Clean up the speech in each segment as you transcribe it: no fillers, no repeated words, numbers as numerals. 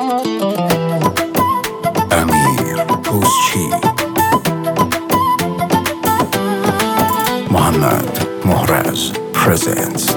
امیر پوزچی، محمد محرز پرزنتس.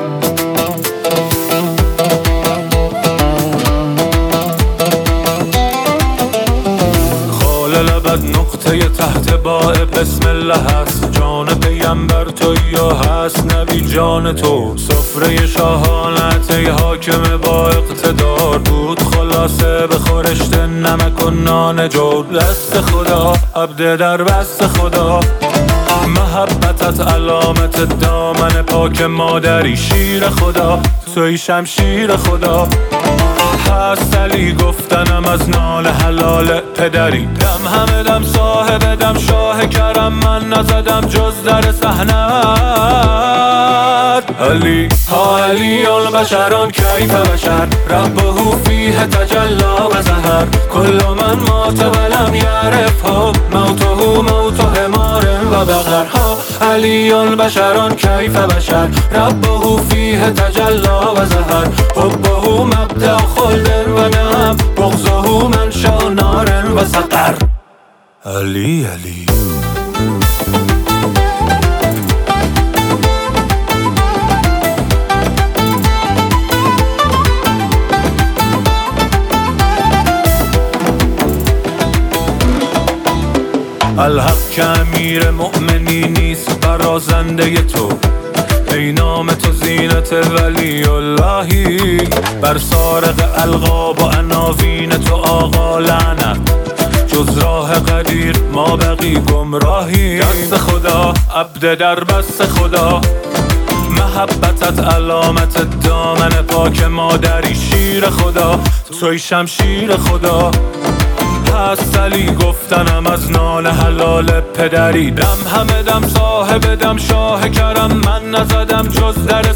لبت نقطه تحت باء بسم الله هست، جان پیمبر تو یا هست نبی جان تو. سفره شاهانت ای حاکم با اقتدار بود، خلاصه به خورشت نمک و نان جور. دست خدا عبد در بست خدا، محبتت علامت دامن پاک مادری. شیر خدا توی شمشیر خدا، هست علی گفتنم از نال حلال پدری. دم همه دم صاحب دم شاه کرم، من نزدم جز در صحنت. علی ها علی البشران کیف بشر، ربه فیه تجلا و ظهر. کل من مات ولم یعرفه، موته موت حمار و بقر. ها علی البشران کیف بشر، ربه فیه تجلا و ظهر. حبه مبدأ خلد و نعم، بغضه منشأ نار و سقر. علی علی الحق که امیر مؤمنی نیست برازنده تو، ای نام تو زینت ولی اللهی. بر سارق القاب و عناوین تو آقا لعنت، جز راه قدیر ما بقی گمراهی. دست خدا عبد در بست خدا، محبتت علامت دامن پاک مادری. شیر خدا توی شمشیر خدا، هست علی گفتنم از نان حلال پدری. دم همه دم صاحب دم شاه کرم، من نزدم جز در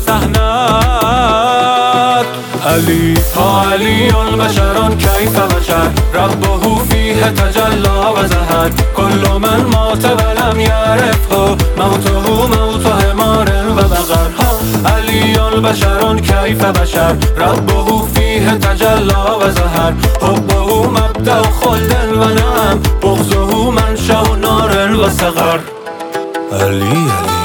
صحنت. علی ها علی البشران کیف بشر، ربه فیه تجلا و ظهر. کل من مات ولم یعرفه، موته موت حمار و بقر. ها علی البشران کیف بشر، ربه فیه تجلا و ظهر. حبه مبدأ خلد و نعم، بغضه منشأ نار و سقر. علی علی